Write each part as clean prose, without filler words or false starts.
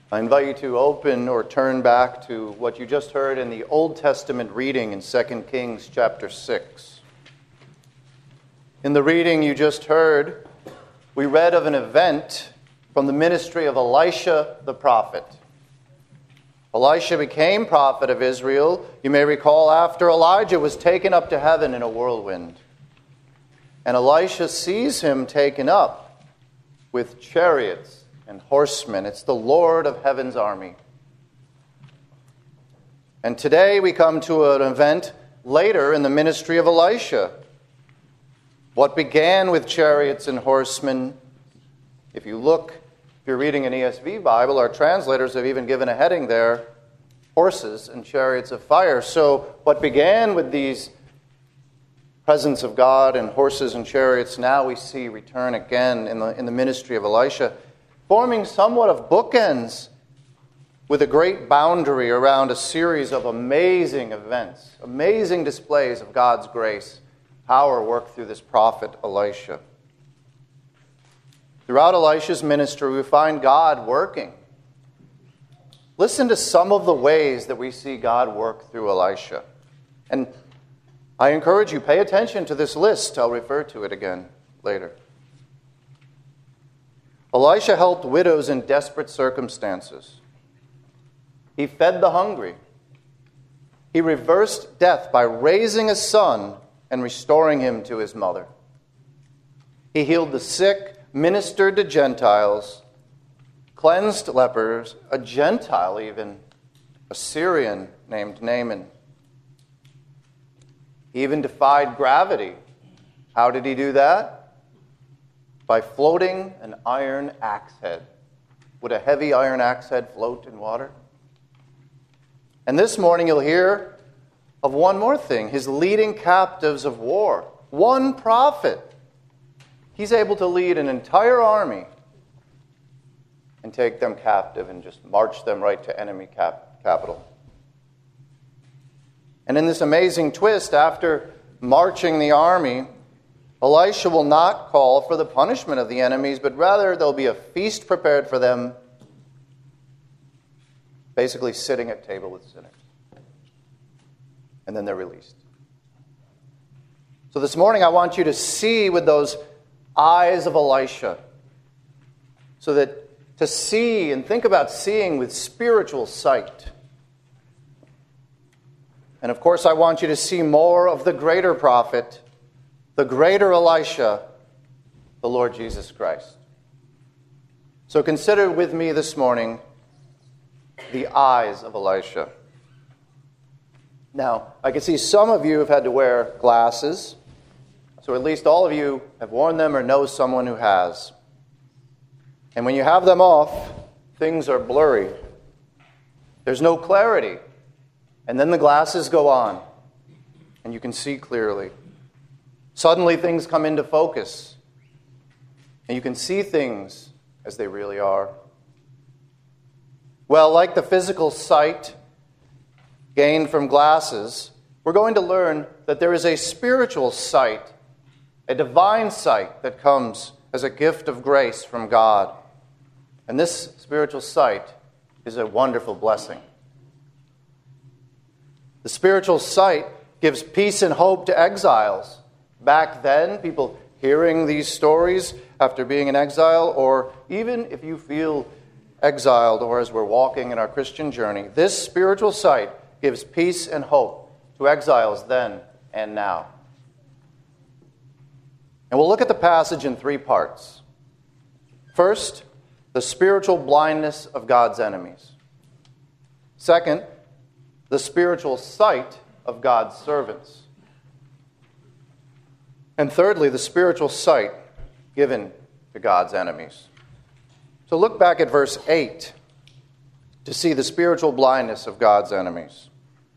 I invite you to open or turn back to what you just heard in the Old Testament reading in 2 Kings chapter 6. In the reading you just heard, we read of an event from the ministry of Elisha the prophet. Elisha became prophet of Israel, you may recall, after Elijah was taken up to heaven in a whirlwind. And Elisha sees him taken up with chariots and horsemen. It's the Lord of heaven's army. And today we come to an event later in the ministry of Elisha. What began with chariots and horsemen, if you're reading an ESV Bible, our translators have even given a heading there, horses and chariots of fire. So what began with these presence of God and horses and chariots, now we see return again in the ministry of Elisha, forming somewhat of bookends with a great boundary around a series of amazing events, amazing displays of God's grace, power worked through this prophet Elisha. Throughout Elisha's ministry, we find God working. Listen to some of the ways that we see God work through Elisha. And I encourage you, pay attention to this list. I'll refer to it again later. Elisha helped widows in desperate circumstances. He fed the hungry. He reversed death by raising a son and restoring him to his mother. He healed the sick, ministered to Gentiles, cleansed lepers, a Gentile even, a Syrian named Naaman. He even defied gravity. How did he do that? By floating an iron axe head. Would a heavy iron axe head float in water? And this morning you'll hear of one more thing, his leading captives of war. One prophet. He's able to lead an entire army and take them captive and just march them right to enemy capital. And in this amazing twist, after marching the army, Elisha will not call for the punishment of the enemies, but rather there'll be a feast prepared for them, basically sitting at table with sinners. And then they're released. So this morning I want you to see with those eyes of Elisha, so that to see and think about seeing with spiritual sight. And of course I want you to see more of the greater prophet, the greater Elisha, the Lord Jesus Christ. So consider with me this morning the eyes of Elisha. Now, I can see some of you have had to wear glasses, so at least all of you have worn them or know someone who has. And when you have them off, things are blurry. There's no clarity. And then the glasses go on, and you can see clearly. Suddenly things come into focus, and you can see things as they really are. Well, like the physical sight gained from glasses, we're going to learn that there is a spiritual sight, a divine sight that comes as a gift of grace from God. And this spiritual sight is a wonderful blessing. The spiritual sight gives peace and hope to exiles. Back then, people hearing these stories after being in exile, or even if you feel exiled or as we're walking in our Christian journey, this spiritual sight gives peace and hope to exiles then and now. And we'll look at the passage in three parts. First, the spiritual blindness of God's enemies. Second, the spiritual sight of God's servants. And thirdly, the spiritual sight given to God's enemies. So look back at verse 8 to see the spiritual blindness of God's enemies.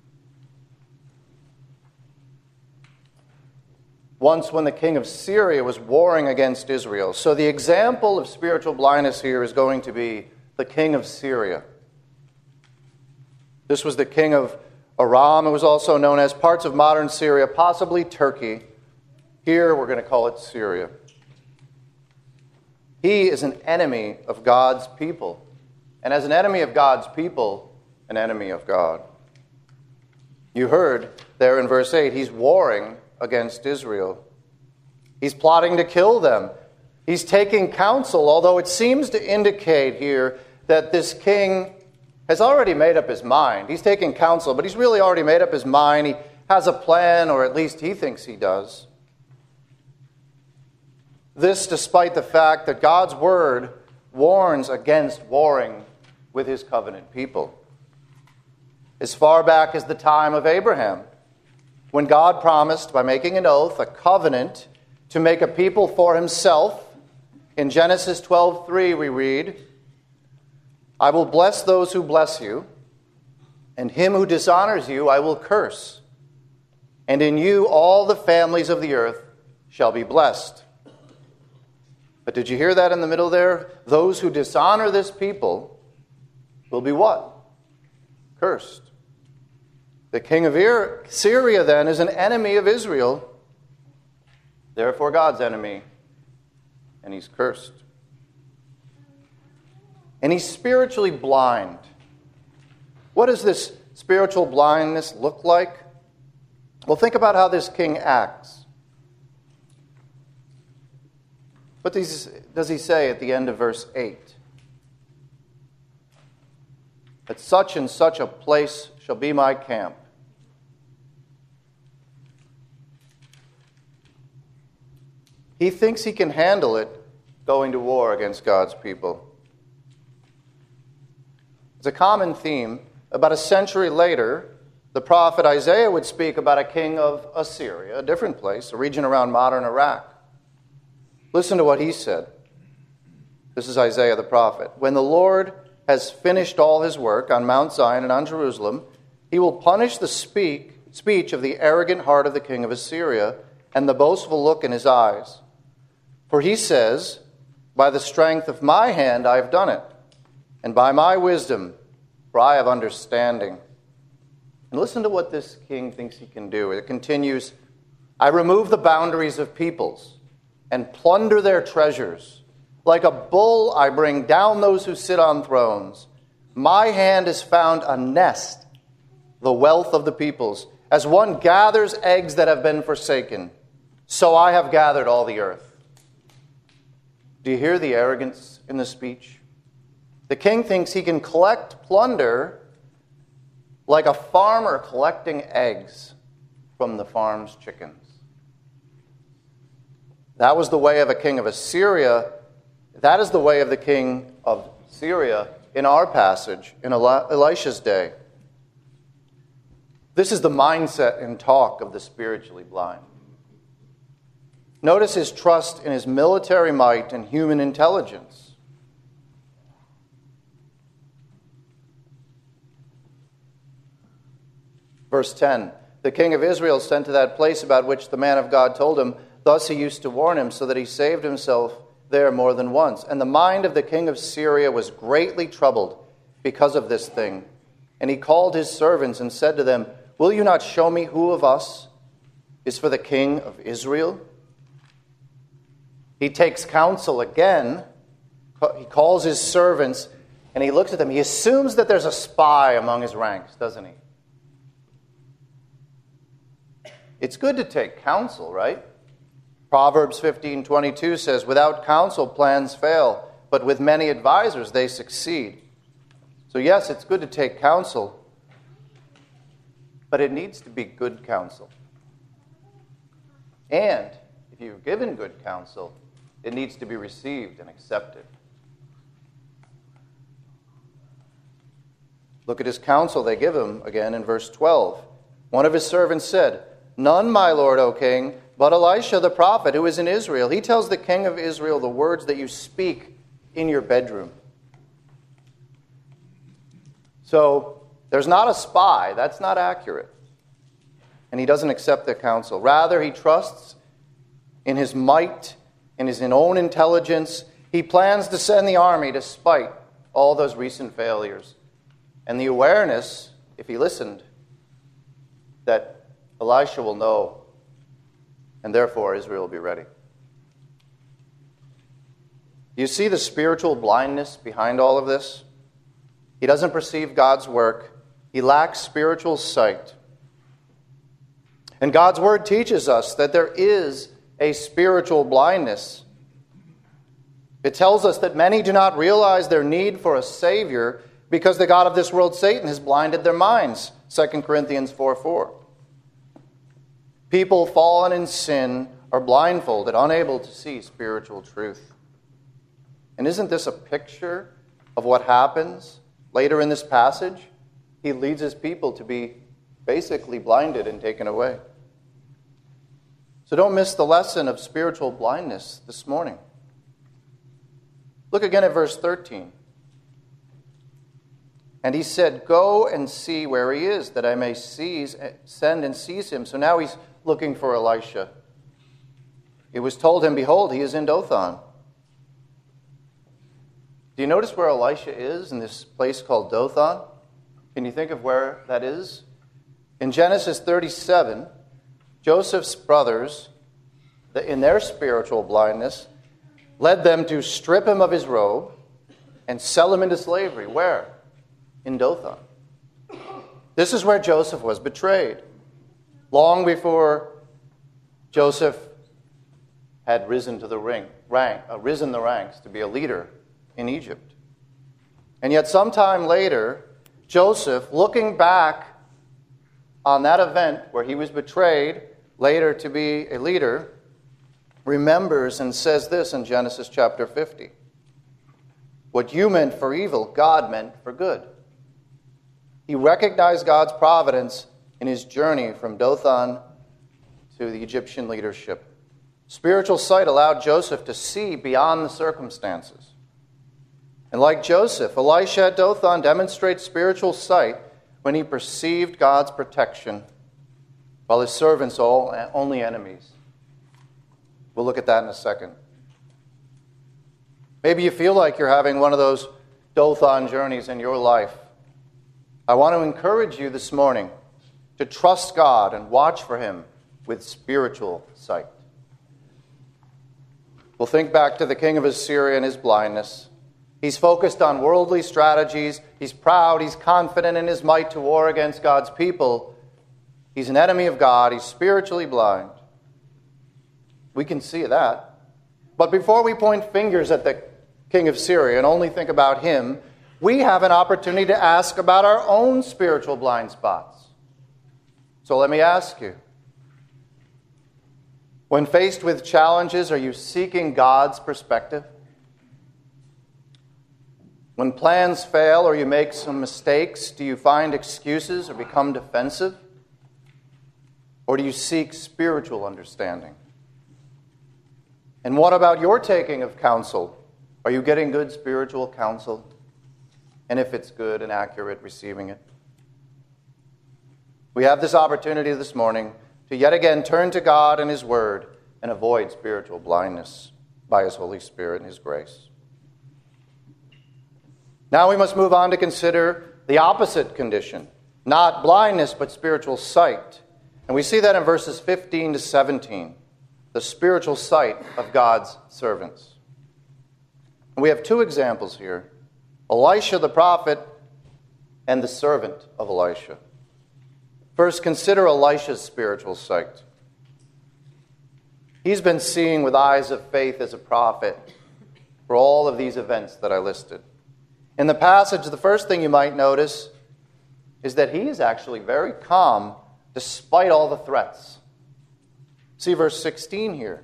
Once when the king of Syria was warring against Israel. So the example of spiritual blindness here is going to be the king of Syria. This was the king of Aram. It was also known as parts of modern Syria, possibly Turkey. Here we're going to call it Syria. He is an enemy of God's people. and as an enemy of God's people, an enemy of God. You heard there in verse 8, he's warring against Israel. He's plotting to kill them. He's taking counsel, although it seems to indicate here that this king has already made up his mind. He's taking counsel, but he's really already made up his mind. He has a plan, or at least he thinks he does. This despite the fact that God's word warns against warring with his covenant people. As far back as the time of Abraham, when God promised, by making an oath, a covenant, to make a people for himself. In Genesis 12:3 we read, I will bless those who bless you, and him who dishonors you I will curse. And in you all the families of the earth shall be blessed. But did you hear that in the middle there? Those who dishonor this people will be what? Cursed. The king of Syria then is an enemy of Israel, therefore God's enemy, and he's cursed. And he's spiritually blind. What does this spiritual blindness look like? Well, think about how this king acts. What does he say at the end of verse 8? At such and such a place shall be my camp. He thinks he can handle it going to war against God's people. It's a common theme. About a century later, the prophet Isaiah would speak about a king of Assyria, a different place, a region around modern Iraq. Listen to what he said. This is Isaiah the prophet. When the Lord has finished all his work on Mount Zion and on Jerusalem, he will punish the speech of the arrogant heart of the king of Assyria and the boastful look in his eyes. For he says, by the strength of my hand I have done it, and by my wisdom, for I have understanding. And listen to what this king thinks he can do. It continues, I remove the boundaries of peoples and plunder their treasures. Like a bull, I bring down those who sit on thrones. My hand has found a nest, the wealth of the peoples. As one gathers eggs that have been forsaken, so I have gathered all the earth. Do you hear the arrogance in the speech? The king thinks he can collect plunder like a farmer collecting eggs from the farm's chickens. That was the way of a king of Assyria. That is the way of the king of Syria in our passage, in Elisha's day. This is the mindset and talk of the spiritually blind. Notice his trust in his military might and human intelligence. Verse 10, the king of Israel sent to that place about which the man of God told him. Thus he used to warn him, so that he saved himself there more than once. And the mind of the king of Syria was greatly troubled because of this thing. And he called his servants and said to them, will you not show me who of us is for the king of Israel? He takes counsel again. He calls his servants and he looks at them. He assumes that there's a spy among his ranks, doesn't he? It's good to take counsel, right? Proverbs 15:22 says, without counsel plans fail, but with many advisors they succeed. So yes, it's good to take counsel, but it needs to be good counsel. And if you're given good counsel, it needs to be received and accepted. Look at his counsel they give him again in verse 12. One of his servants said, none, my lord, O king, but Elisha the prophet who is in Israel. He tells the king of Israel the words that you speak in your bedroom. So there's not a spy. That's not accurate. And he doesn't accept their counsel. Rather, he trusts in his might, in his own intelligence. He plans to send the army despite all those recent failures. And the awareness, if he listened, that Elisha will know, and therefore Israel will be ready. You see the spiritual blindness behind all of this? He doesn't perceive God's work. He lacks spiritual sight. And God's word teaches us that there is a spiritual blindness. It tells us that many do not realize their need for a Savior because the God of this world, Satan, has blinded their minds. 2 Corinthians 4:4. People fallen in sin are blindfolded, unable to see spiritual truth. And isn't this a picture of what happens later in this passage? He leads his people to be basically blinded and taken away. So don't miss the lesson of spiritual blindness this morning. Look again at verse 13. And he said, "Go and see where he is, that I may send and seize him." So now he's looking for Elisha. It was told him, "Behold, he is in Dothan." Do you notice where Elisha is in this place called Dothan? Can you think of where that is? In Genesis 37, Joseph's brothers, in their spiritual blindness, led them to strip him of his robe and sell him into slavery. Where? In Dothan. This is where Joseph was betrayed. Long before Joseph had risen the ranks to be a leader in Egypt. And yet sometime later, Joseph, looking back on that event where he was betrayed, later to be a leader, remembers and says this in Genesis chapter 50. What you meant for evil, God meant for good. He recognized God's providence in his journey from Dothan to the Egyptian leadership. Spiritual sight allowed Joseph to see beyond the circumstances. And like Joseph, Elisha at Dothan demonstrates spiritual sight when he perceived God's protection, while his servants are only enemies. We'll look at that in a second. Maybe you feel like you're having one of those Dothan journeys in your life. I want to encourage you this morning to trust God and watch for him with spiritual sight. We'll think back to the king of Assyria and his blindness. He's focused on worldly strategies. He's proud. He's confident in his might to war against God's people. He's an enemy of God. He's spiritually blind. We can see that. But before we point fingers at the king of Syria and only think about him, we have an opportunity to ask about our own spiritual blind spots. So let me ask you, when faced with challenges, are you seeking God's perspective? When plans fail or you make some mistakes, do you find excuses or become defensive? Or do you seek spiritual understanding? And what about your taking of counsel? Are you getting good spiritual counsel? And if it's good and accurate, receiving it? We have this opportunity this morning to yet again turn to God and his word and avoid spiritual blindness by his Holy Spirit and his grace. Now we must move on to consider the opposite condition. Not blindness, but spiritual sight. And we see that in verses 15 to 17. The spiritual sight of God's servants. And we have two examples here. Elisha the prophet and the servant of Elisha. First, consider Elisha's spiritual sight. He's been seeing with eyes of faith as a prophet for all of these events that I listed. In the passage, the first thing you might notice is that he is actually very calm despite all the threats. See verse 16 here.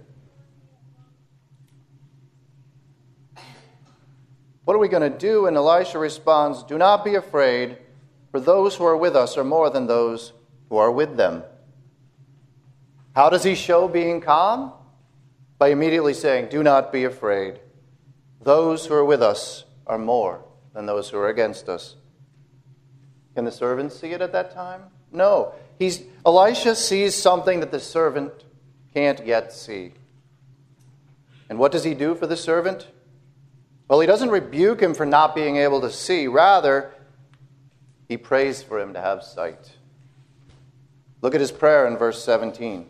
What are we going to do? And Elisha responds, "Do not be afraid, for those who are with us are more than those who are with them." How does he show being calm? By immediately saying, "Do not be afraid. Those who are with us are more than those who are against us." Can the servant see it at that time? No. Elisha sees something that the servant can't yet see. And what does he do for the servant? Well, he doesn't rebuke him for not being able to see. Rather, he prays for him to have sight. Look at his prayer in verse 17.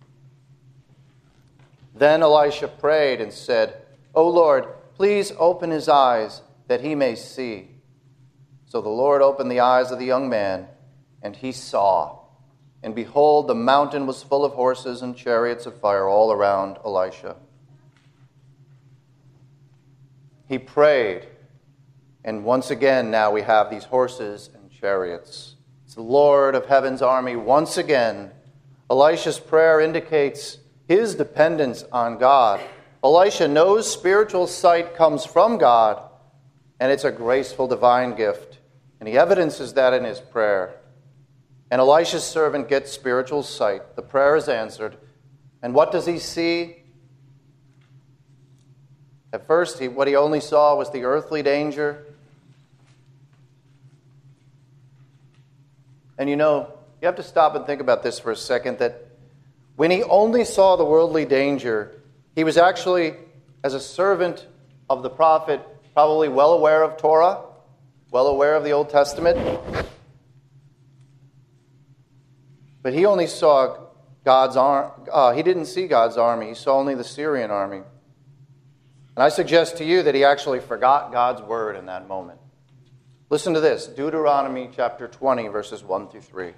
Then Elisha prayed and said, "O Lord, please open his eyes that he may see." So the Lord opened the eyes of the young man, and he saw. And behold, the mountain was full of horses and chariots of fire all around Elisha. He prayed, and once again now we have these horses and chariots. It's the Lord of heaven's army once again. Elisha's prayer indicates his dependence on God. Elisha knows spiritual sight comes from God, and it's a graceful divine gift. And he evidences that in his prayer. And Elisha's servant gets spiritual sight. The prayer is answered. And what does he see? At first, what he only saw was the earthly danger. And you have to stop and think about this for a second, that when he only saw the worldly danger, he was actually, as a servant of the prophet, probably well aware of Torah, well aware of the Old Testament. But he only saw God's army. He didn't see God's army. He saw only the Syrian army. And I suggest to you that he actually forgot God's word in that moment. Listen to this, Deuteronomy chapter 20, verses 1 through 3.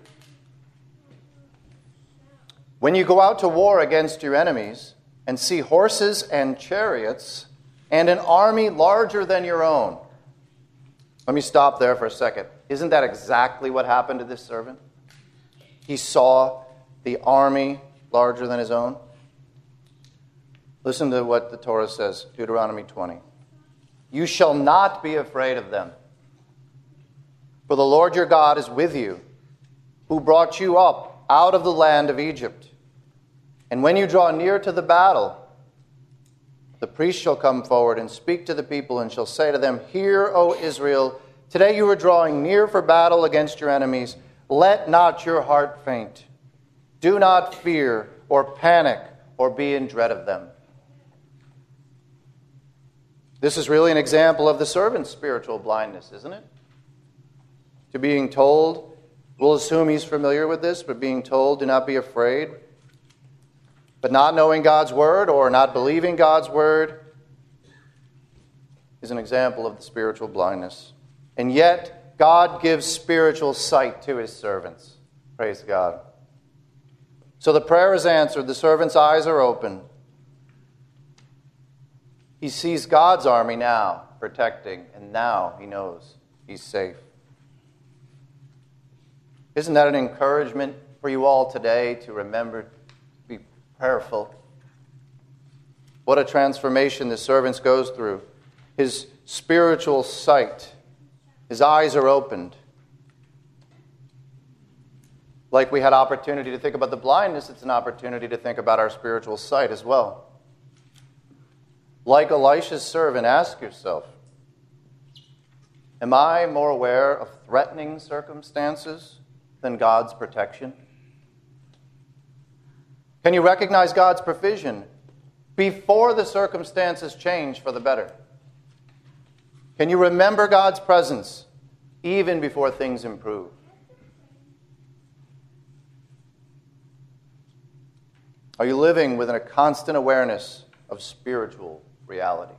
When you go out to war against your enemies and see horses and chariots and an army larger than your own. Let me stop there for a second. Isn't that exactly what happened to this servant? He saw the army larger than his own. Listen to what the Torah says, Deuteronomy 20. You shall not be afraid of them, for the Lord your God is with you, who brought you up out of the land of Egypt. And when you draw near to the battle, the priest shall come forward and speak to the people and shall say to them, Hear, O Israel, today you are drawing near for battle against your enemies. Let not your heart faint. Do not fear or panic or be in dread of them. This is really an example of the servant's spiritual blindness, isn't it? To being told, we'll assume he's familiar with this, but being told, do not be afraid. But not knowing God's word or not believing God's word is an example of the spiritual blindness. And yet, God gives spiritual sight to his servants. Praise God. So the prayer is answered. The servant's eyes are open. He sees God's army now protecting, and now he knows he's safe. Isn't that an encouragement for you all today to remember to be prayerful? What a transformation the servant goes through. His spiritual sight, his eyes are opened. Like we had opportunity to think about the blindness, it's an opportunity to think about our spiritual sight as well. Like Elisha's servant, ask yourself, am I more aware of threatening circumstances than God's protection? Can you recognize God's provision before the circumstances change for the better? Can you remember God's presence even before things improve? Are you living with a constant awareness of spiritual reality?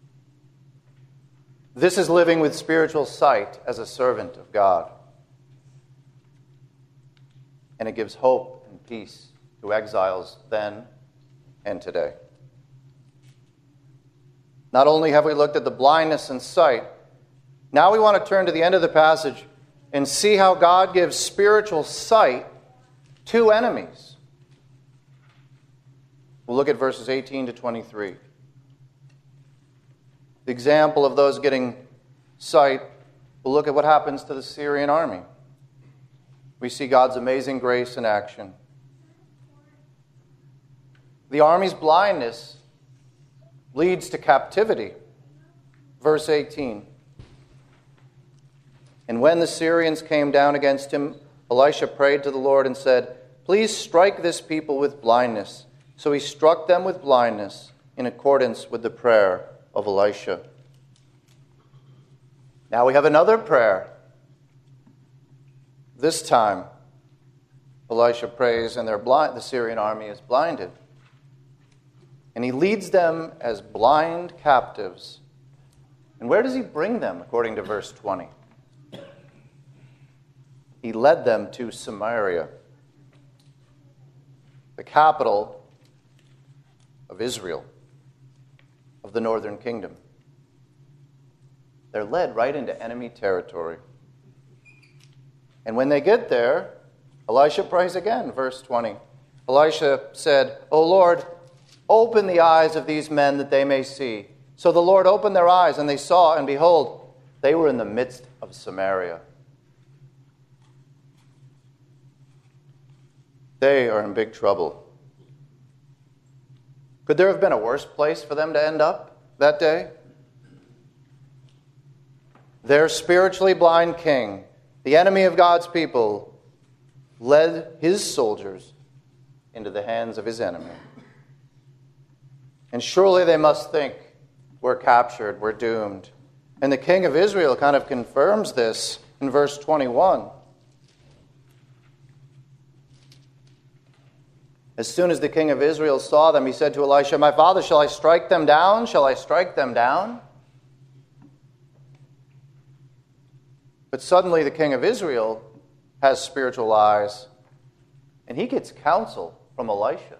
This is living with spiritual sight as a servant of God. And it gives hope and peace to exiles then and today. Not only have we looked at the blindness and sight, now we want to turn to the end of the passage and see how God gives spiritual sight to enemies. We'll look at verses 18 to 23. The example of those getting sight, we'll look at what happens to the Syrian army. We see God's amazing grace in action. The army's blindness leads to captivity. Verse 18. And when the Syrians came down against him, Elisha prayed to the Lord and said, Please strike this people with blindness. So he struck them with blindness in accordance with the prayer of Elisha. Now we have another prayer. This time, Elisha prays and the Syrian army is blinded. And he leads them as blind captives. And where does he bring them, according to verse 20? he led them to Samaria, the capital of Israel, of the northern kingdom. They're led right into enemy territory. And when they get there, Elisha prays again, verse 20. Elisha said, "O Lord, open the eyes of these men that they may see." So the Lord opened their eyes, and they saw, and behold, they were in the midst of Samaria. They are in big trouble. Could there have been a worse place for them to end up that day? Their spiritually blind king, the enemy of God's people, led his soldiers into the hands of his enemy. And surely they must think, we're captured, we're doomed. And the king of Israel kind of confirms this in verse 21. As soon as the king of Israel saw them, he said to Elisha, "My father, shall I strike them down? Shall I strike them down?" But suddenly the king of Israel has spiritual eyes, and he gets counsel from Elisha.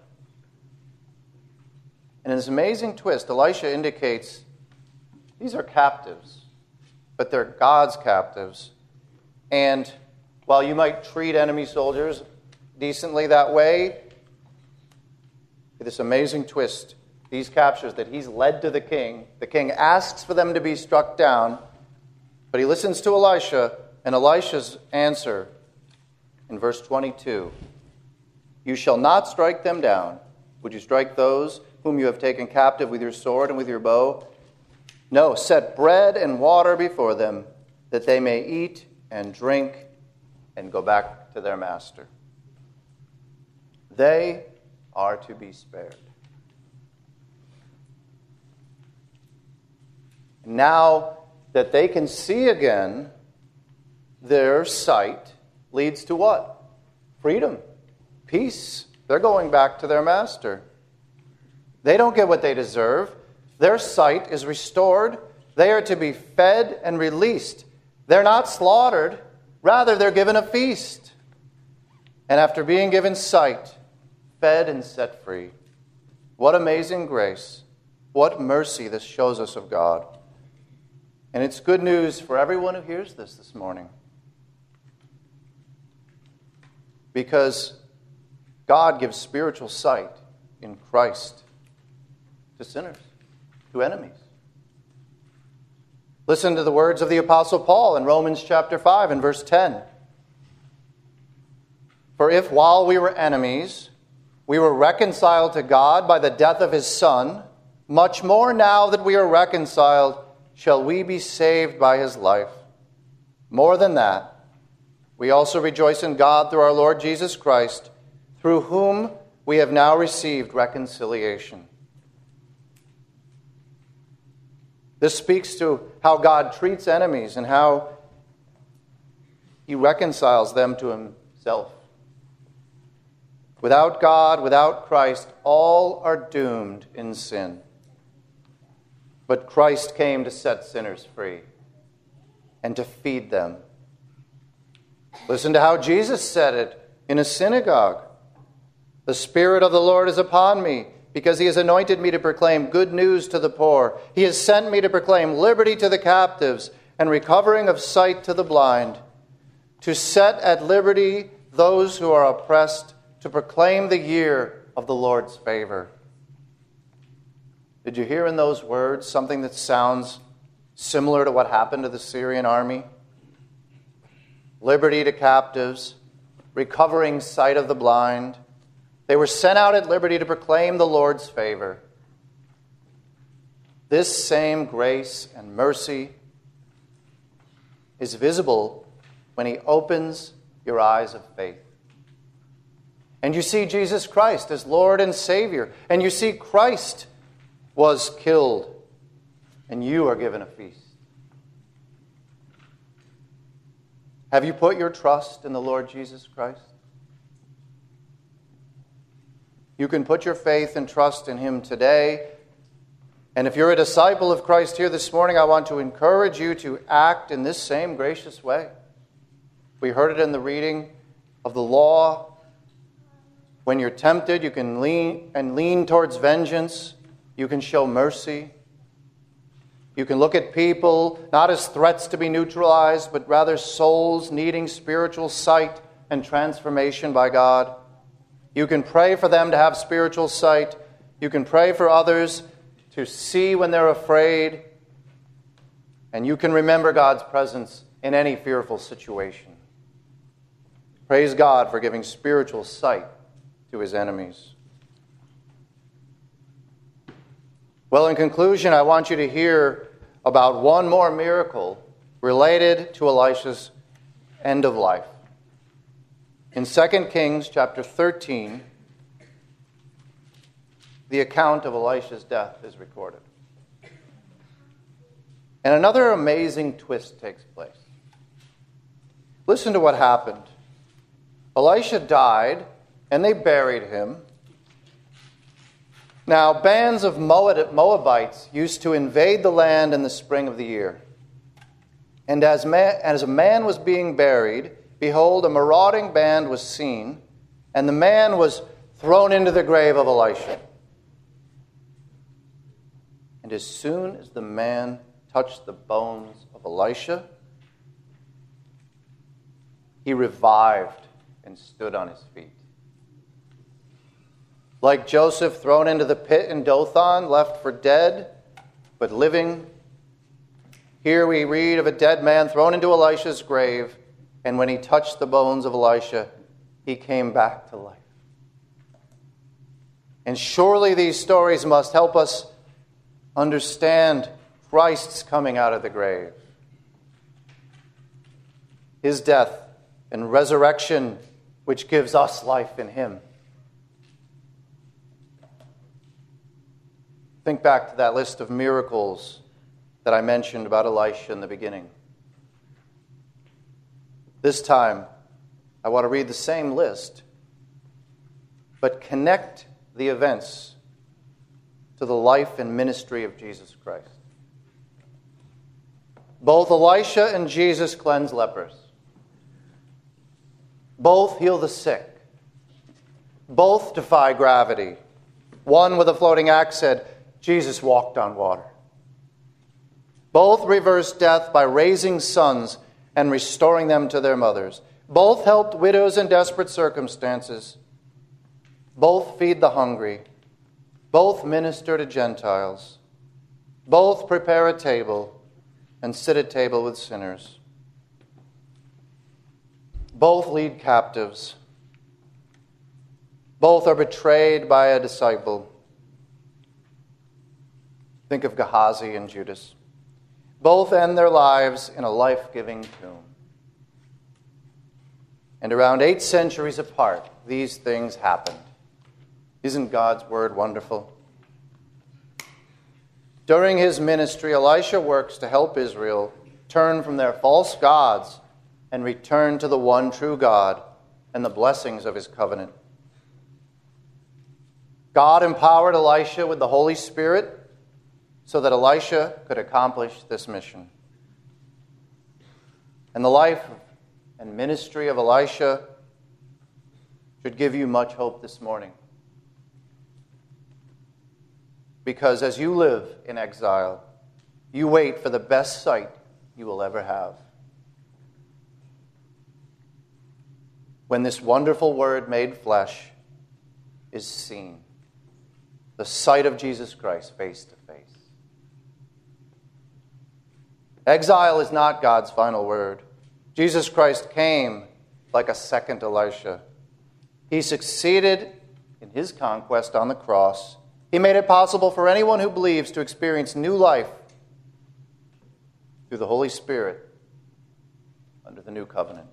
And in this amazing twist, Elisha indicates these are captives, but they're God's captives. And while you might treat enemy soldiers decently that way, this amazing twist, these captures that he's led to the king asks for them to be struck down, but he listens to Elisha, and Elisha's answer in verse 22, "You shall not strike them down. Would you strike those whom you have taken captive with your sword and with your bow? No, set bread and water before them, that they may eat and drink and go back to their master. They are to be spared." Now that they can see again, their sight leads to what? Freedom, peace. They're going back to their master. They don't get what they deserve. Their sight is restored. They are to be fed and released. They're not slaughtered. Rather, they're given a feast. And after being given sight, fed and set free. What amazing grace. What mercy this shows us of God. And it's good news for everyone who hears this morning. Because God gives spiritual sight in Christ to sinners, to enemies. Listen to the words of the Apostle Paul in Romans chapter 5 and verse 10. "For if while we were enemies, we were reconciled to God by the death of his Son, much more now that we are reconciled, shall we be saved by his life. More than that, we also rejoice in God through our Lord Jesus Christ, through whom we have now received reconciliation." This speaks to how God treats enemies and how he reconciles them to himself. Without God, without Christ, all are doomed in sin. But Christ came to set sinners free and to feed them. Listen to how Jesus said it in a synagogue. "The Spirit of the Lord is upon me, because he has anointed me to proclaim good news to the poor. He has sent me to proclaim liberty to the captives and recovering of sight to the blind, to set at liberty those who are oppressed, to proclaim the year of the Lord's favor." Did you hear in those words something that sounds similar to what happened to the Syrian army? Liberty to captives, recovering sight of the blind. They were sent out at liberty to proclaim the Lord's favor. This same grace and mercy is visible when he opens your eyes of faith. And you see Jesus Christ as Lord and Savior. And you see Christ was killed. And you are given a feast. Have you put your trust in the Lord Jesus Christ? You can put your faith and trust in him today. And if you're a disciple of Christ here this morning, I want to encourage you to act in this same gracious way. We heard it in the reading of the law. When you're tempted, you can lean towards vengeance. You can show mercy. You can look at people not as threats to be neutralized, but rather souls needing spiritual sight and transformation by God. You can pray for them to have spiritual sight. You can pray for others to see when they're afraid. And you can remember God's presence in any fearful situation. Praise God for giving spiritual sight to his enemies. Well, in conclusion, I want you to hear about one more miracle related to Elisha's end of life. In 2 Kings chapter 13, the account of Elisha's death is recorded. And another amazing twist takes place. Listen to what happened. Elisha died, and they buried him. Now, bands of Moabites used to invade the land in the spring of the year. And as a man was being buried, behold, a marauding band was seen, and the man was thrown into the grave of Elisha. And as soon as the man touched the bones of Elisha, he revived and stood on his feet. Like Joseph thrown into the pit in Dothan, left for dead, but living, here we read of a dead man thrown into Elisha's grave, and when he touched the bones of Elisha, he came back to life. And surely these stories must help us understand Christ's coming out of the grave. His death and resurrection, which gives us life in him. Think back to that list of miracles that I mentioned about Elisha in the beginning. This time, I want to read the same list, but connect the events to the life and ministry of Jesus Christ. Both Elisha and Jesus cleanse lepers. Both heal the sick. Both defy gravity. One with a floating axe said, Jesus walked on water. Both reversed death by raising sons and restoring them to their mothers. Both helped widows in desperate circumstances. Both feed the hungry. Both minister to Gentiles. Both prepare a table and sit at table with sinners. Both lead captives. Both are betrayed by a disciple. Think of Gehazi and Judas. Both end their lives in a life-giving tomb. And around 8 centuries apart, these things happened. Isn't God's word wonderful? During his ministry, Elisha works to help Israel turn from their false gods and return to the one true God and the blessings of his covenant. God empowered Elisha with the Holy Spirit so that Elisha could accomplish this mission. And the life and ministry of Elisha should give you much hope this morning. Because as you live in exile, you wait for the best sight you will ever have. When this wonderful word made flesh is seen, the sight of Jesus Christ face to face. Exile is not God's final word. Jesus Christ came like a second Elisha. He succeeded in his conquest on the cross. He made it possible for anyone who believes to experience new life through the Holy Spirit under the new covenant.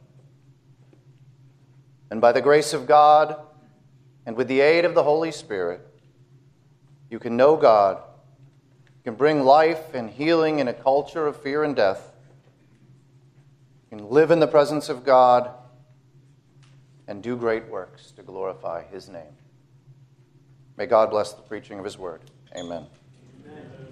And by the grace of God and with the aid of the Holy Spirit, you can know God. You can bring life and healing in a culture of fear and death. You can live in the presence of God and do great works to glorify his name. May God bless the preaching of his word. Amen. Amen.